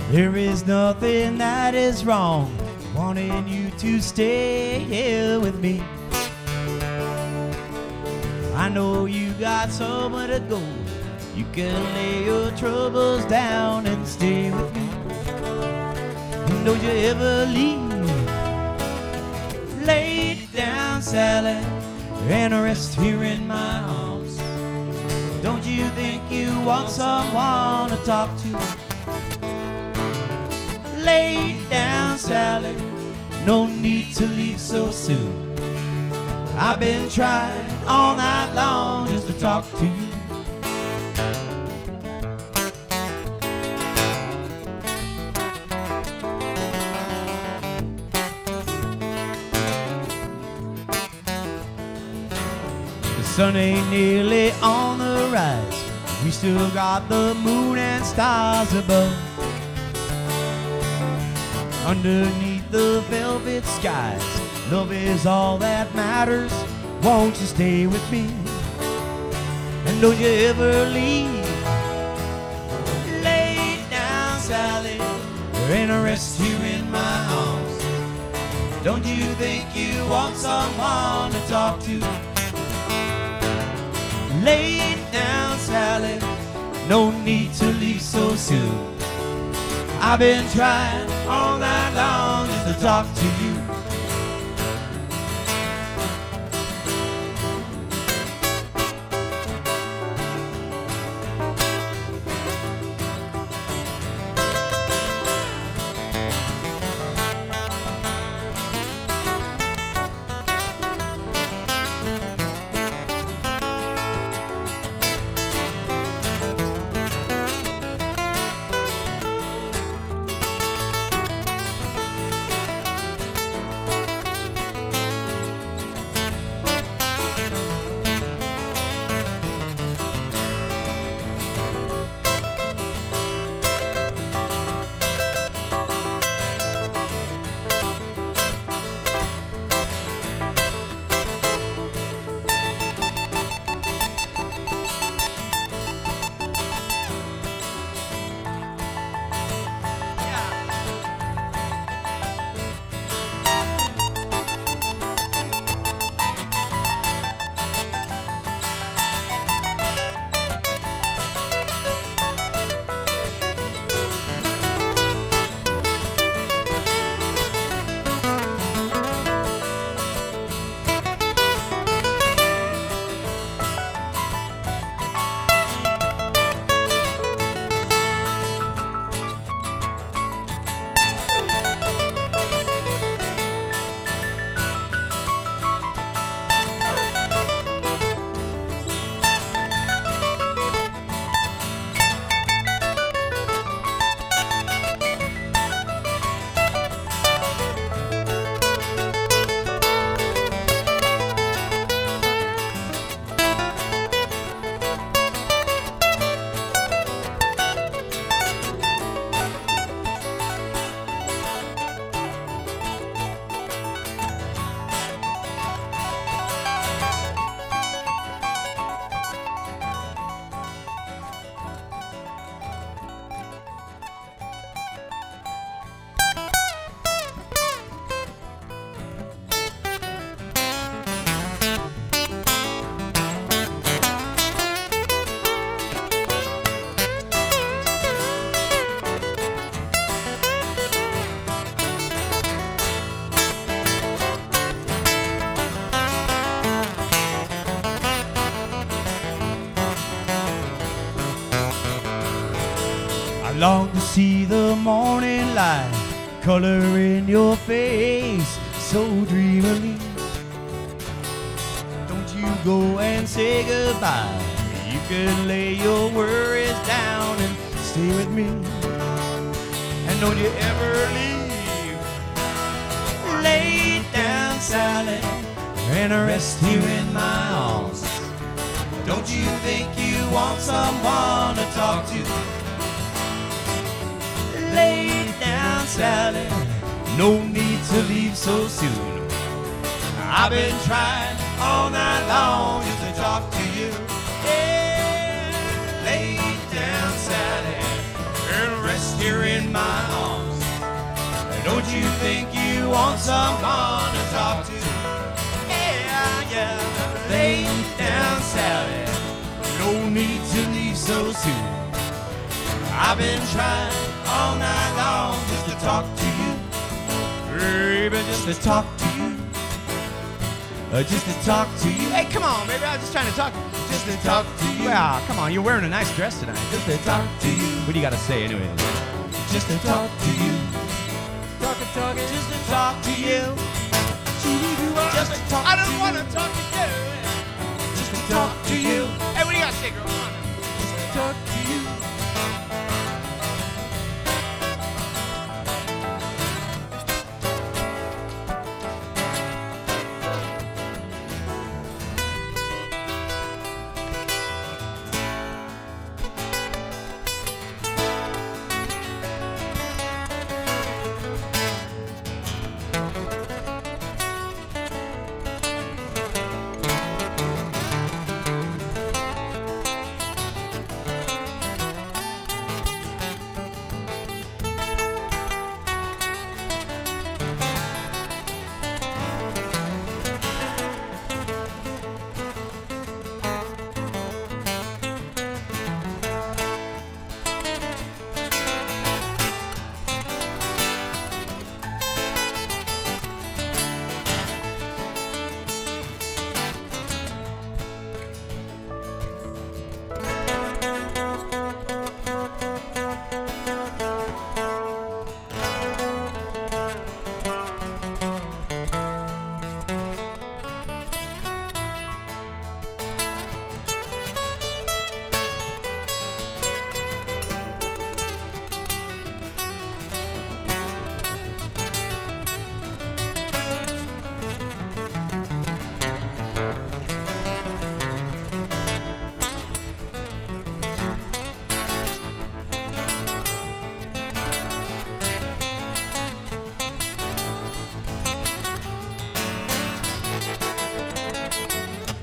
There is nothing that is wrong wanting you to stay here with me. I know you got somewhere to go. You can lay your troubles down and stay with me. And don't you ever leave. Lay it down, Sally, and rest here in my arms. Don't you think you want someone to talk to? Lay it down, Sally, no need to leave so soon. I've been trying all night long just to talk to you. The sun ain't nearly on the rise. We still got the moon and stars above. Underneath the velvet skies, love is all that matters. Won't you stay with me? And don't you ever leave. Lay it down, Sally, and rest here in my arms. Don't you think you want someone to talk to? Lay it down, Sally, no need to leave so soon. I've been trying all night long just to talk to you. Long to see the morning light color in your face so dreamily. Don't you go and say goodbye. You can lay your worries down and stay with me. And don't you ever leave. Lay it down, Sally, and rest here in my arms. Don't you think you want someone to talk to? Lay it down, Sally, no need to leave so soon. I've been trying all night long just to talk to you. Yeah, lay it down, Sally, and rest here in my you think you want someone to talk to. Yeah, yeah, lay down, Sally. No need to leave so soon. I've been trying all night long just to talk to you. Baby, just to talk to you. Just to talk to you. Hey, come on, baby, I was just trying to talk. Just to talk to you. Well, come on, you're wearing a nice dress tonight. Just to talk to you. What do you got to say anyway? Just to talk to you. Talking, just to talk to you.